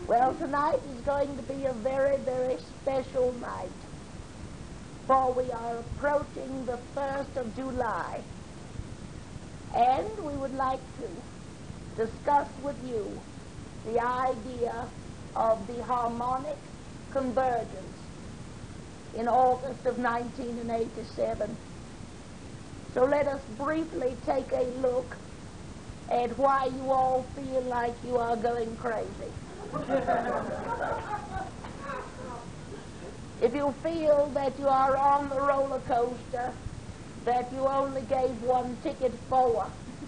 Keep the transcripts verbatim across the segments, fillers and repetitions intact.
Well, tonight is going to be a very, very special night, for we are approaching the first of July, and we would like to discuss with you the idea of the harmonic convergence in August of nineteen eighty-seven. So let us briefly take a look at why you all feel like you are going crazy. If you feel that you are on the roller coaster that you only gave one ticket for,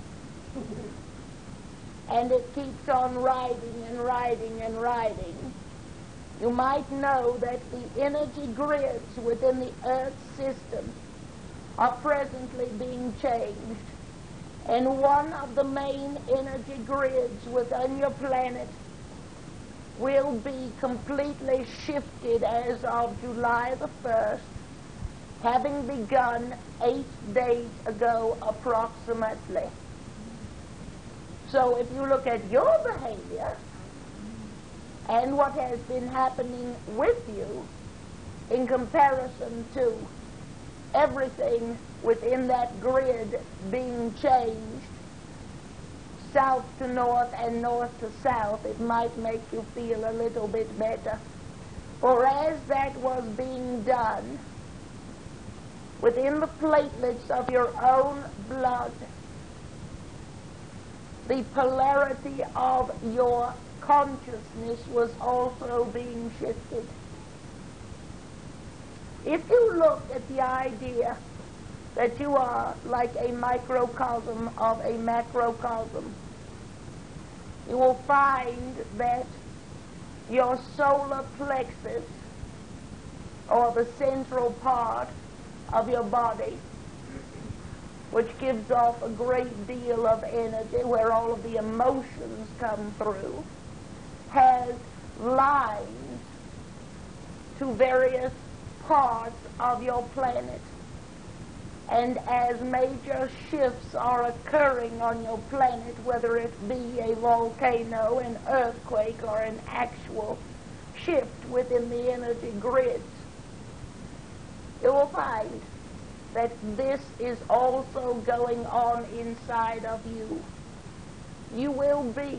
and it keeps on riding and riding and riding, you might know that the energy grids within the Earth system are presently being changed, and one of the main energy grids within your planet will be completely shifted as of July the first, having begun eight days ago approximately. So if you look at your behavior and what has been happening with you in comparison to everything within that grid being changed south to north and north to south, it might make you feel a little bit better. For as that was being done within the platelets of your own blood, the polarity of your consciousness was also being shifted. If you look at the idea that you are like a microcosm of a macrocosm, you will find that your solar plexus, or the central part of your body, which gives off a great deal of energy, where all of the emotions come through, has lines to various parts of your planet. And as major shifts are occurring on your planet, whether it be a volcano, an earthquake, or an actual shift within the energy grids, you will find that this is also going on inside of you. You will be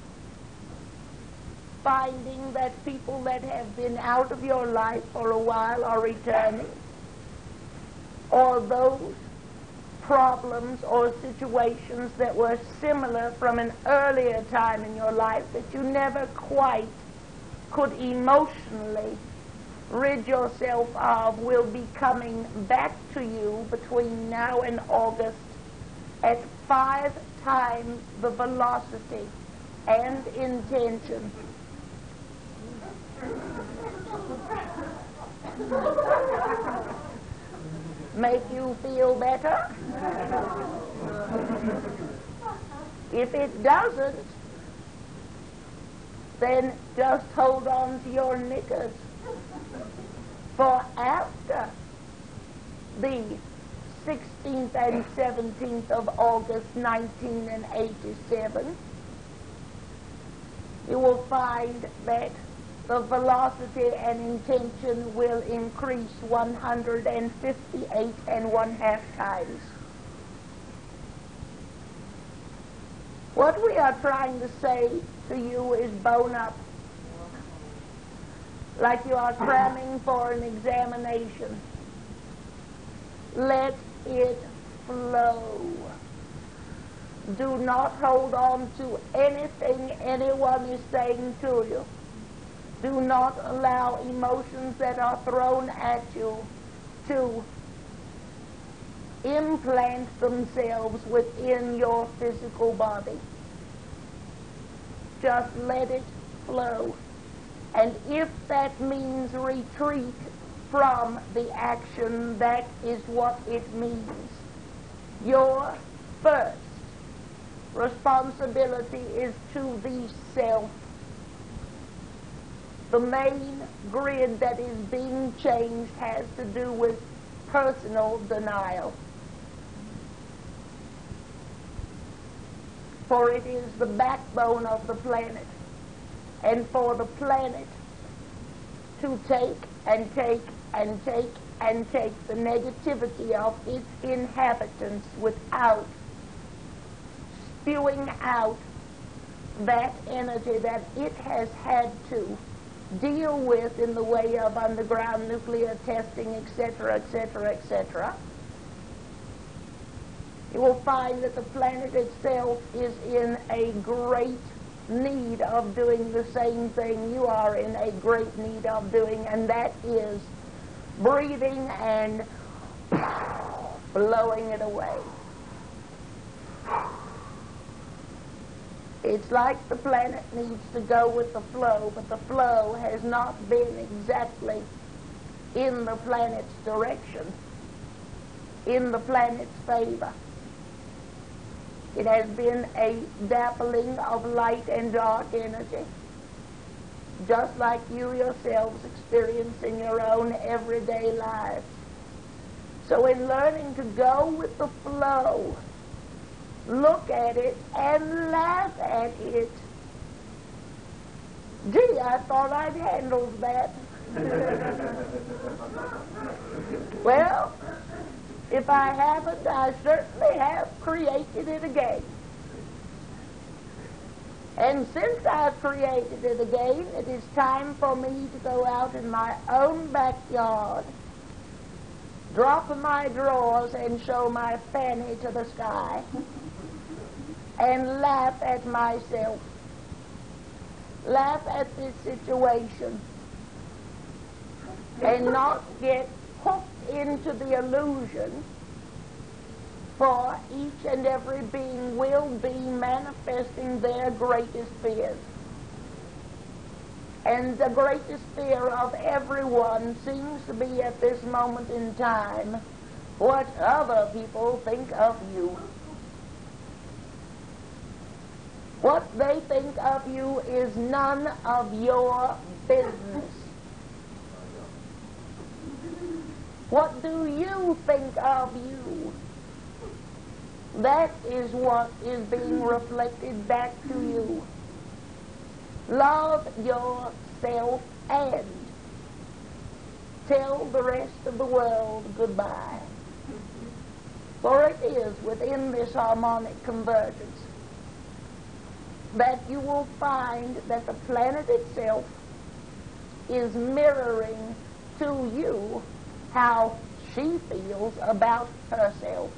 finding that people that have been out of your life for a while are returning, or those problems or situations that were similar from an earlier time in your life that you never quite could emotionally rid yourself of will be coming back to you between now and August at five times the velocity and intention. Make you feel better? If it doesn't, then just hold on to your knickers. For after the sixteenth and seventeenth of August nineteen eighty-seven, you will find that the velocity and intention will increase one hundred fifty-eight and one half times. What we are trying to say to you is bone up, like you are cramming for an examination. Let it flow. Do not hold on to anything anyone is saying to you. Do not allow emotions that are thrown at you to implant themselves within your physical body. Just let it flow. And if that means retreat from the action, that is what it means. Your first responsibility is to the self. The main grid that is being changed has to do with personal denial. For it is the backbone of the planet. and for the planet to take and take and take and take the negativity of its inhabitants without spewing out that energy that it has had to deal with in the way of underground nuclear testing, et cetera, et cetera, et cetera. You will find that the planet itself is in a great need of doing the same thing you are in a great need of doing, and that is breathing and blowing it away. It's like the planet needs to go with the flow, but the flow has not been exactly in the planet's direction, in the planet's favor. It has been a dappling of light and dark energy, just like you yourselves experience in your own everyday lives. So in learning to go with the flow, look at it and laugh at it. Gee, I thought I'd handled that. Well, if I haven't, I certainly have created it again. And since I've created it again, it is time for me to go out in my own backyard, drop my drawers and show my fanny to the sky, and laugh at myself, laugh at this situation, and not get hooked into the illusion, for each and every being will be manifesting their greatest fears. And the greatest fear of everyone seems to be at this moment in time what other people think of you. What they think of you is none of your business. What do you think of you? That is what is being reflected back to you. Love yourself and tell the rest of the world goodbye. For it is within this harmonic convergence that you will find that the planet itself is mirroring to you how she feels about herself.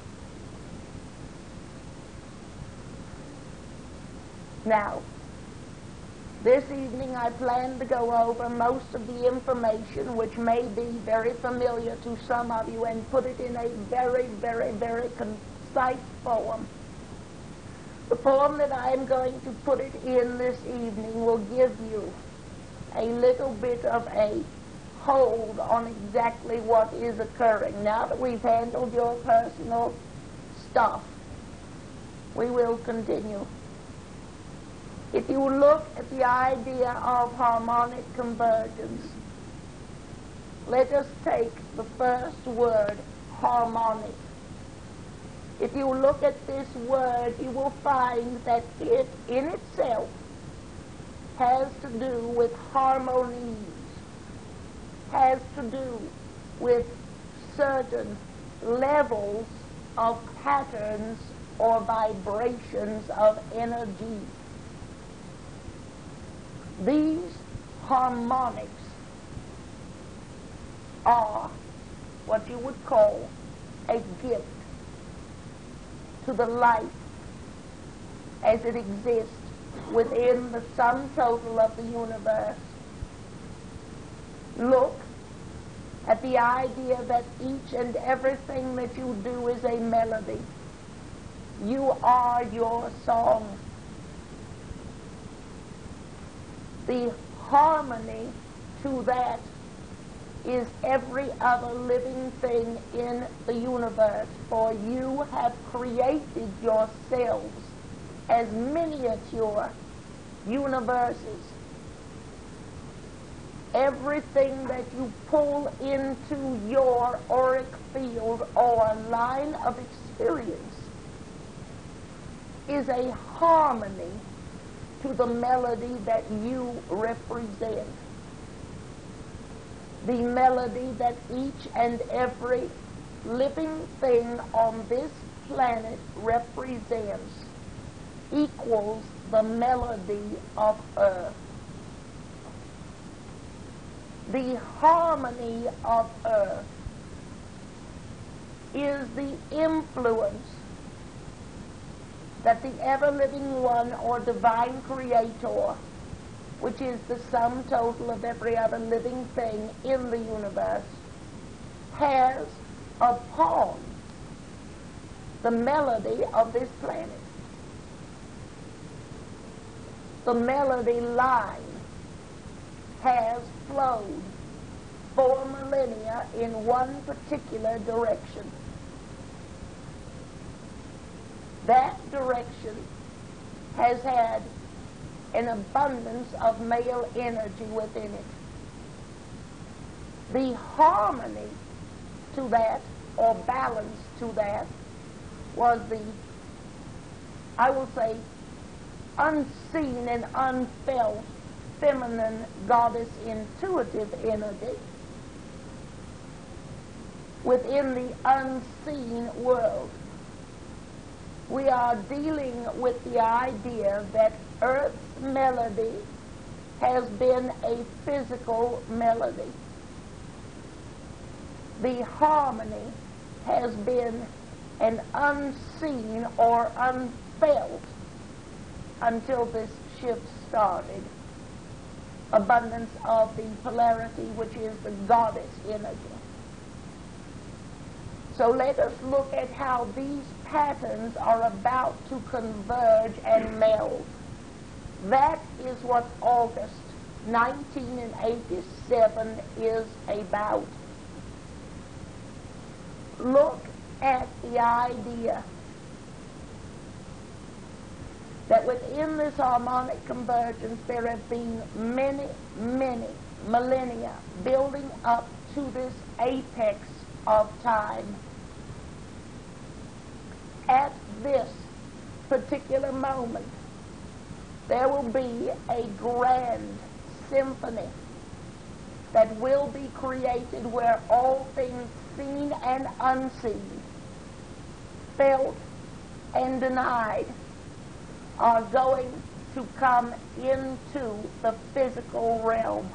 Now, this evening I plan to go over most of the information which may be very familiar to some of you and put it in a very, very, very concise form. The form that I am going to put it in this evening will give you a little bit of a hold on exactly what is occurring. Now that we've handled your personal stuff, we will continue. If you look at the idea of harmonic convergence, let us take the first word, harmonic. If you look at this word, you will find that it in itself has to do with harmonies, has to do with certain levels of patterns or vibrations of energy. These harmonics are what you would call a gift to the life as it exists within the sum total of the universe. Look at the idea that each and everything that you do is a melody. You are your song. The harmony to that is every other living thing in the universe, for you have created yourselves as miniature universes. Everything that you pull into your auric field or line of experience is a harmony to the melody that you represent. The melody that each and every living thing on this planet represents equals the melody of earth. The harmony of earth is the influence that the ever-living one or divine creator, which is the sum total of every other living thing in the universe, has upon the melody of this planet. The melody line has flowed for millennia in one particular direction. That direction has had an abundance of male energy within it. The harmony to that, or balance to that, was the, I will say, unseen and unfelt feminine goddess intuitive energy within the unseen world. We are dealing with the idea that Earth's melody has been a physical melody. The harmony has been an unseen or unfelt until this shift started. Abundance of the polarity, which is the goddess energy. So let us look at how these patterns are about to converge and meld. That is what August nineteen eighty-seven is about. Look at the idea that within this harmonic convergence there have been many, many millennia building up to this apex of time. At this particular moment, there will be a grand symphony that will be created where all things seen and unseen, felt and denied, are going to come into the physical realm.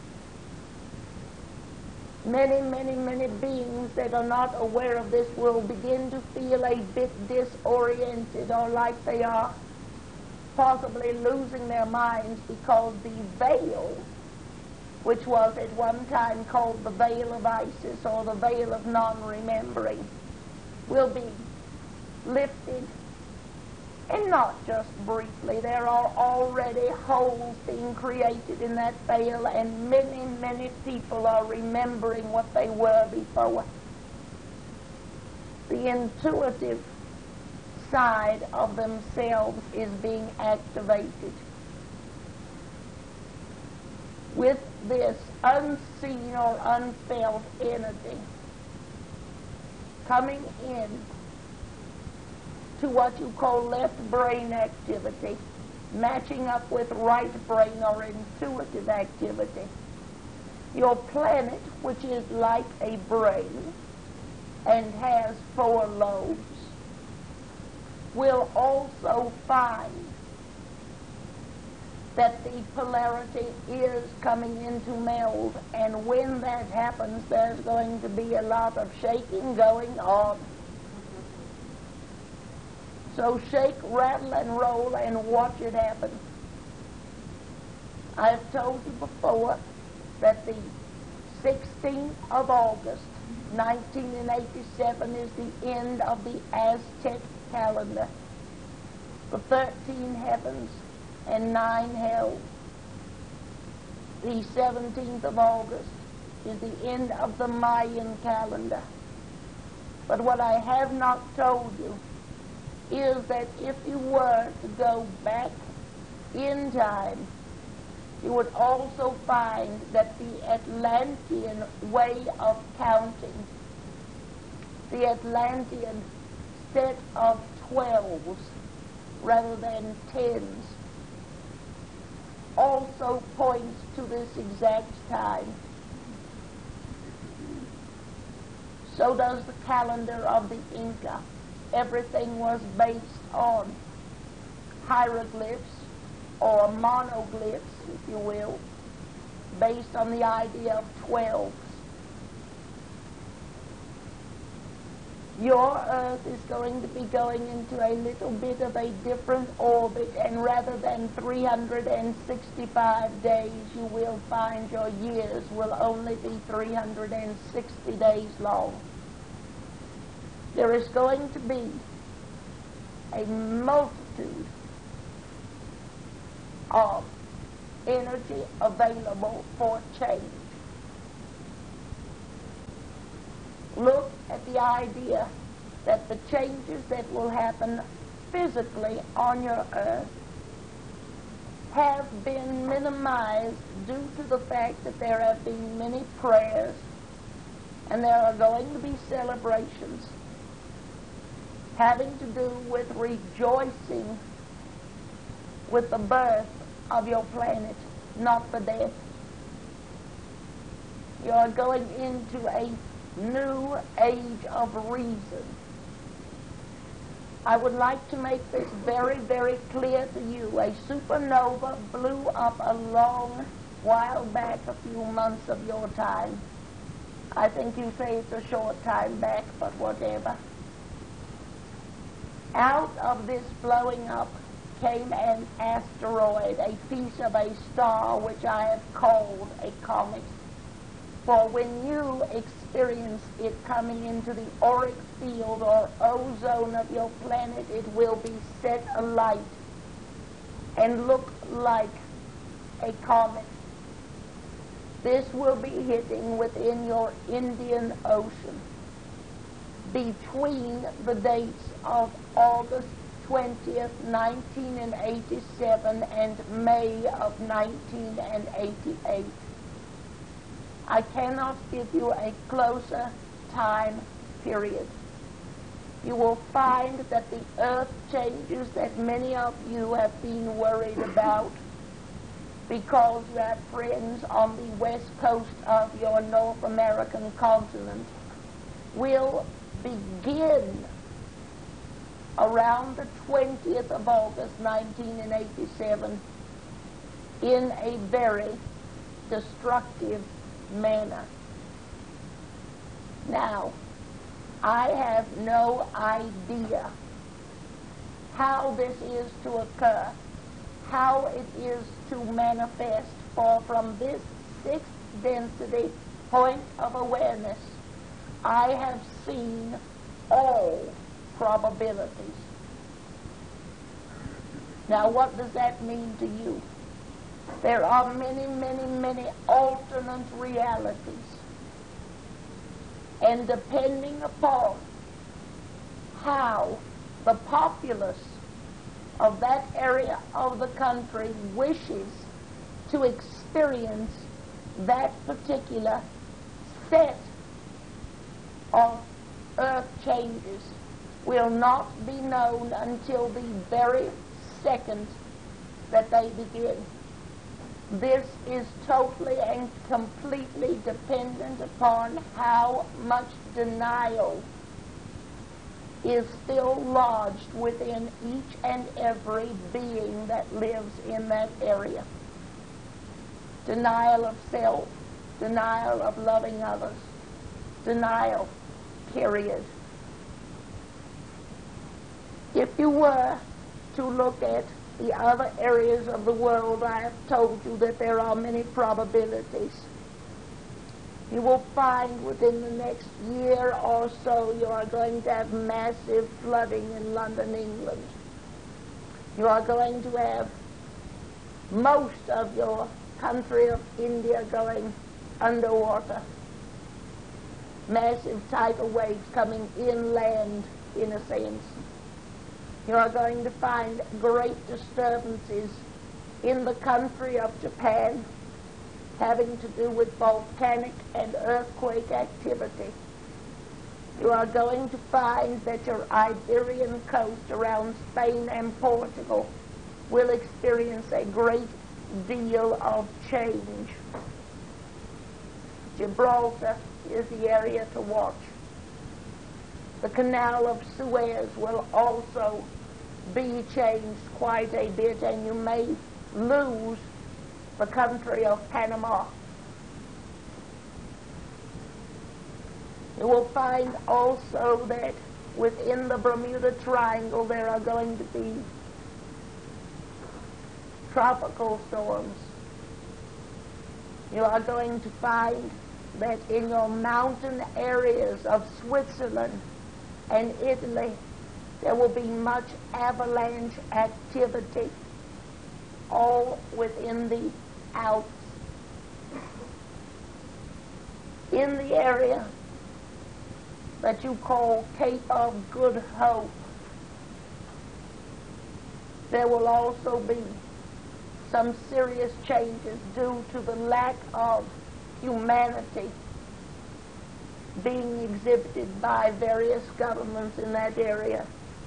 Many, many, many beings that are not aware of this will begin to feel a bit disoriented, or like they are possibly losing their minds, because the veil, which was at one time called the veil of Isis or the veil of non-remembering, will be lifted. And not just briefly. There are already holes being created in that veil, and many, many people are remembering what they were before. The intuitive side of themselves is being activated. With this unseen or unfelt energy coming in to what you call left brain activity, matching up with right brain or intuitive activity. Your planet, which is like a brain and has four lobes, will also find that the polarity is coming into meld, and when that happens, there's going to be a lot of shaking going on. So shake, rattle, and roll, and watch it happen. I have told you before that the sixteenth of August, nineteen eighty-seven, is the end of the Aztec calendar. The thirteen heavens and nine hells. The seventeenth of August is the end of the Mayan calendar. But what I have not told you is that if you were to go back in time, you would also find that the Atlantean way of counting, the Atlantean set of twelves rather than tens, also points to this exact time. So does the calendar of the Inca. Everything was based on hieroglyphs or monoglyphs, if you will, based on the idea of twelves. Your Earth is going to be going into a little bit of a different orbit, and rather than three hundred sixty-five days, you will find your years will only be three hundred sixty days long. There is going to be a multitude of energy available for change. Look at the idea that the changes that will happen physically on your Earth have been minimized due to the fact that there have been many prayers and there are going to be celebrations having to do with rejoicing with the birth of your planet, not the death. You are going into a new age of reason. I would like to make this very, very clear to you. A supernova blew up a long while back, a few months of your time. I think you say it's a short time back, but whatever. Out of this blowing up came an asteroid, a piece of a star which I have called a comet. For when you experience it coming into the auric field or ozone of your planet, it will be set alight and look like a comet. This will be hitting within your Indian Ocean between the dates of August twentieth, nineteen eighty-seven and May of nineteen eighty-eight. I cannot give you a closer time period. You will find that the earth changes that many of you have been worried about because you have friends on the west coast of your North American continent will begin around the twentieth of August nineteen eighty-seven in a very destructive manner. Now, I have no idea how this is to occur, how it is to manifest, for from this sixth density point of awareness, I have seen all probabilities. Now, what does that mean to you? There are many, many, many alternate realities. And depending upon how the populace of that area of the country wishes to experience that particular set of earth changes will not be known until the very second that they begin. This is totally and completely dependent upon how much denial is still lodged within each and every being that lives in that area. Denial of self, denial of loving others, denial, period. If you were to look at the other areas of the world, I have told you that there are many probabilities. You will find within the next year or so you are going to have massive flooding in London, England. You are going to have most of your country of India going underwater. Massive tidal waves coming inland, in a sense. You are going to find great disturbances in the country of Japan having to do with volcanic and earthquake activity. You are going to find that your Iberian coast around Spain and Portugal will experience a great deal of change. Gibraltar is the area to watch. The Canal of Suez will also be changed quite a bit, and you may lose the country of Panama. You will find also that within the Bermuda Triangle there are going to be tropical storms. You are going to find that in your mountain areas of Switzerland and Italy there will be much avalanche activity, all within the Alps. In the area that you call Cape of Good Hope, there will also be some serious changes due to the lack of humanity being exhibited by various governments in that area.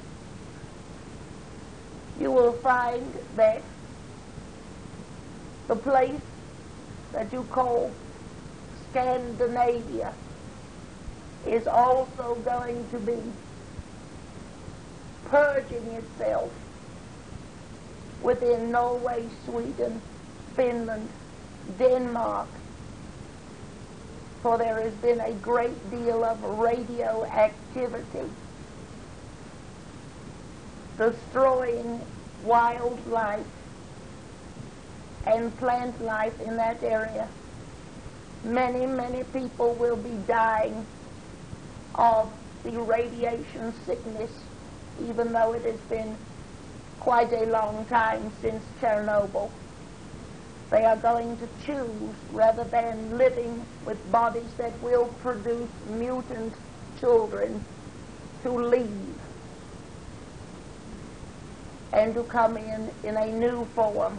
You will find that the place that you call Scandinavia is also going to be purging itself within Norway, Sweden, Finland, Denmark, for there has been a great deal of radioactivity destroying wildlife and plant life in that area. Many, many people will be dying of the radiation sickness, even though it has been quite a long time since Chernobyl. They are going to choose, rather than living with bodies that will produce mutant children, to leave and to come in in a new form.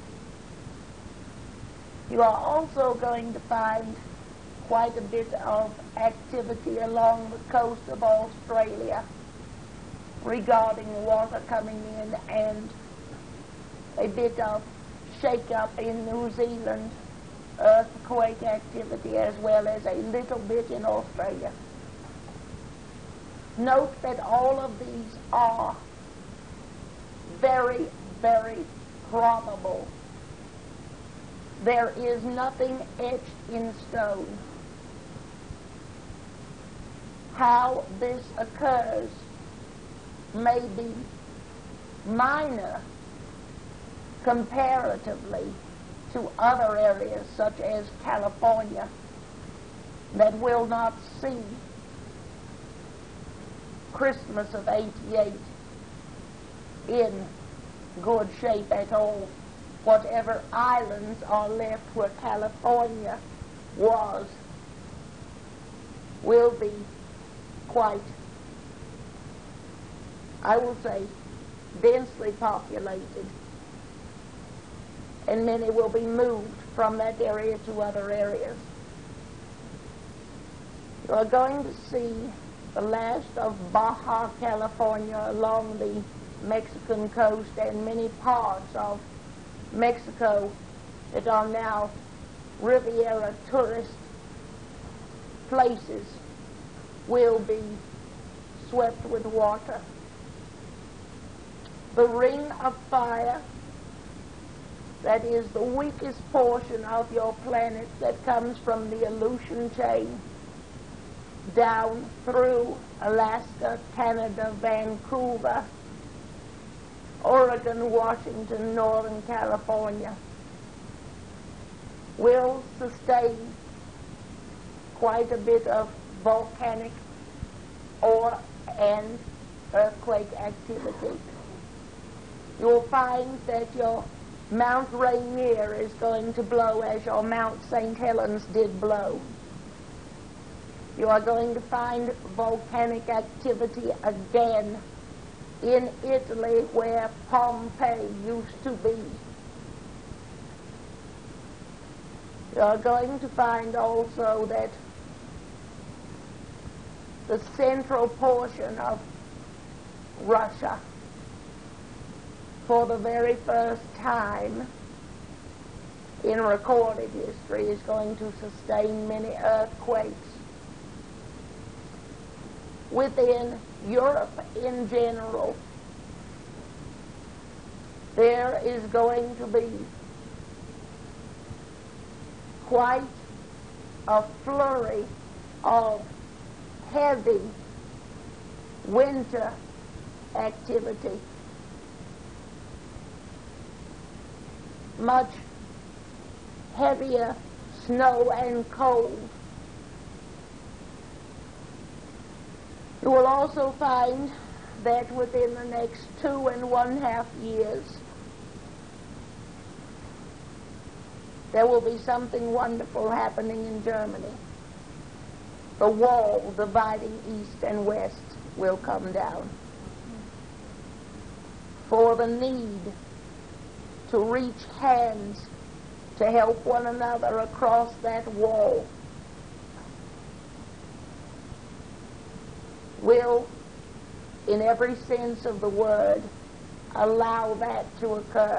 You are also going to find quite a bit of activity along the coast of Australia regarding water coming in, and a bit of shake-up in New Zealand, earthquake activity, as well as a little bit in Australia. Note that all of these are very, very probable. There is nothing etched in stone. How this occurs may be minor comparatively to other areas such as California that will not see Christmas of eighty-eight in good shape at all. Whatever islands are left where California was will be quite, I will say, densely populated, and many will be moved from that area to other areas. You are going to see the last of Baja California along the Mexican coast, and many parts of Mexico that are now Riviera tourist places will be swept with water. The ring of fire, that is the weakest portion of your planet that comes from the Aleutian chain down through Alaska, Canada, Vancouver, Oregon, Washington, Northern California, will sustain quite a bit of volcanic or and earthquake activity. You will find that your Mount Rainier is going to blow as your Mount Saint Helens did blow. You are going to find volcanic activity again in Italy where Pompeii used to be. You are going to find also that the central portion of Russia, for the very first time, in recorded history is going to sustain many earthquakes. Within Europe in general, there is going to be quite a flurry of heavy winter activity. Much heavier snow and cold. You will also find that within the next two and one half years, there will be something wonderful happening in Germany. The wall dividing east and west will come down. For the need to reach hands to help one another across that wall will, in every sense of the word, allow that to occur.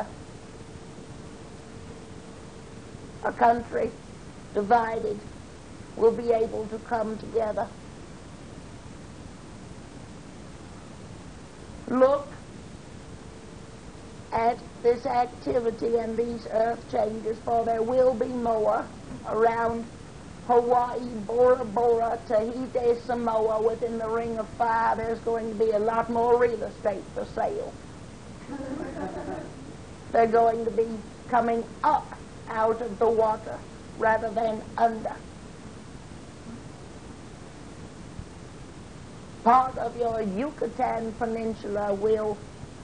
A country divided will be able to come together. Look at this activity and these earth changes, for there will be more around Hawaii, Bora Bora, Tahiti, Samoa, within the Ring of Fire. There's going to be a lot more real estate for sale. They're going to be coming up out of the water rather than under. Part of your Yucatan Peninsula will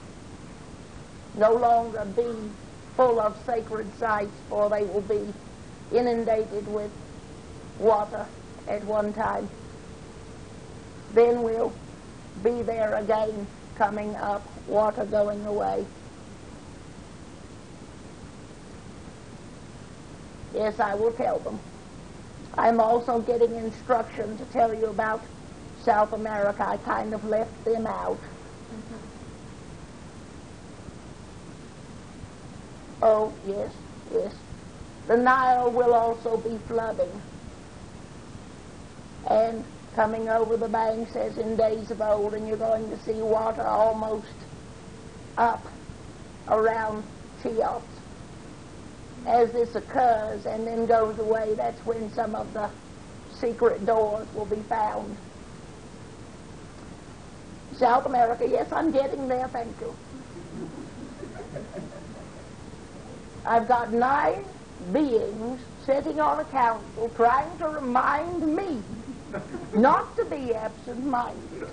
no longer be full of sacred sites, for they will be inundated with water at one time. Then we'll be there again, coming up, water going away. Yes, I will tell them. I'm also getting instruction to tell you about South America. I kind of left them out. Mm-hmm. Oh, yes, yes. The Nile will also be flooding and coming over the banks as in days of old, and you're going to see water almost up around Cheops. As this occurs and then goes away, that's when some of the secret doors will be found. South America, yes, I'm getting there, thank you. I've got nine beings sitting on a council trying to remind me not to be absent-minded.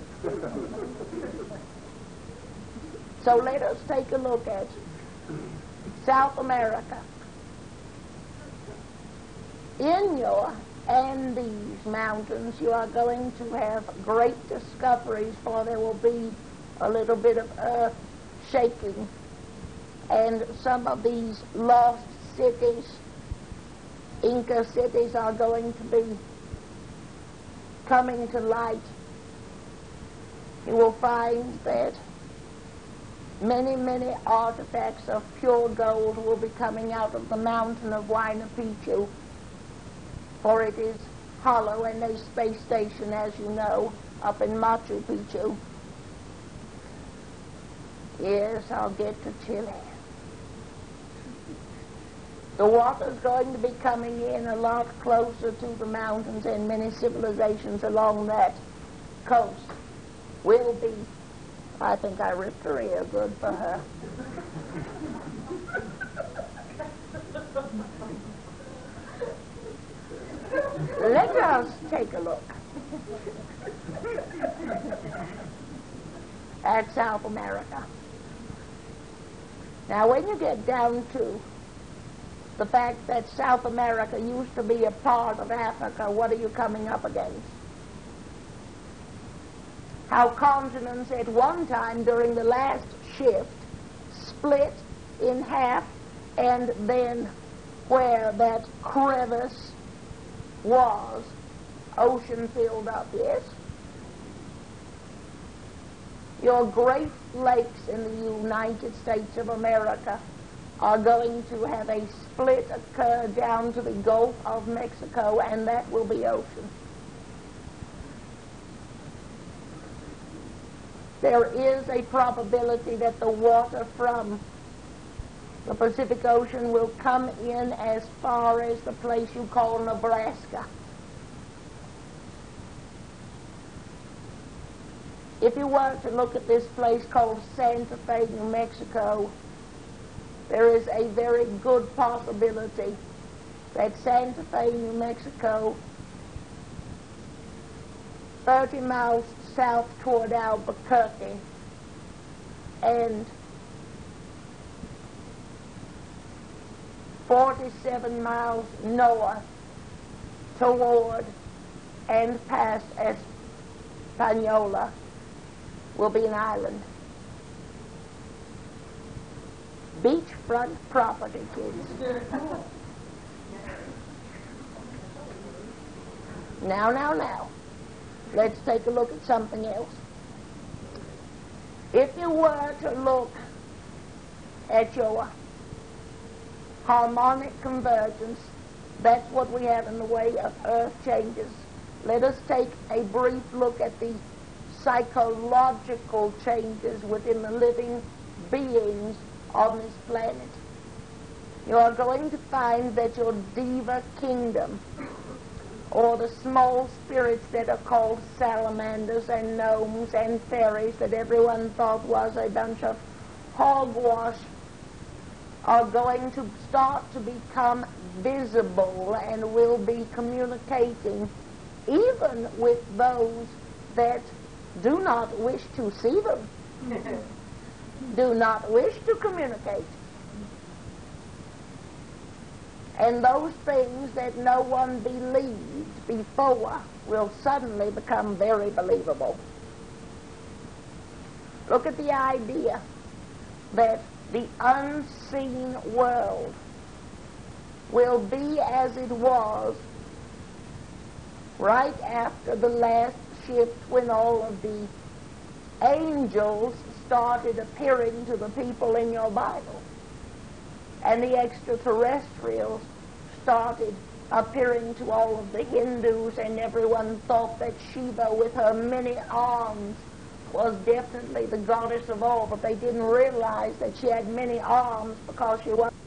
So let us take a look at South America. In your Andes Mountains, you are going to have great discoveries, for there will be a little bit of earth shaking, and some of these lost cities, Inca cities, are going to be coming to light. You will find that many, many artifacts of pure gold will be coming out of the mountain of Huayna Picchu, for it is hollow, and a space station, as you know, up in Machu Picchu. Yes, I'll get to Chile. The water's going to be coming in a lot closer to the mountains, and many civilizations along that coast will be. I think I ripped her ear good for her. Let us take a look at South America. Now, when you get down to the fact that South America used to be a part of Africa, what are you coming up against? How continents at one time during the last shift split in half, and then where that crevice was, ocean filled up, yes? Your Great Lakes in the United States of America are going to have a split occur down to the Gulf of Mexico, and that will be ocean. There is a probability that the water from the Pacific Ocean will come in as far as the place you call Nebraska. If you were to look at this place called Santa Fe, New Mexico, there is a very good possibility that Santa Fe, New Mexico, thirty miles south toward Albuquerque, and forty-seven miles north toward and past Espanola will be an island. Beachfront property, kids. Now, now, now. Let's take a look at something else. If you were to look at your harmonic convergence, that's what we have in the way of earth changes. Let us take a brief look at the psychological changes within the living beings on this planet. You are going to find that your Deva kingdom, or the small spirits that are called salamanders and gnomes and fairies that everyone thought was a bunch of hogwash, are going to start to become visible and will be communicating even with those that do not wish to see them, do not wish to communicate. And those things that no one believed before will suddenly become very believable. Look at the idea that the unseen world will be as it was right after the last shift, when all of the angels started appearing to the people in your Bible, and the extraterrestrials started appearing to all of the Hindus, and everyone thought that Shiva with her many arms was definitely the goddess of all, but they didn't realize that she had many arms because she was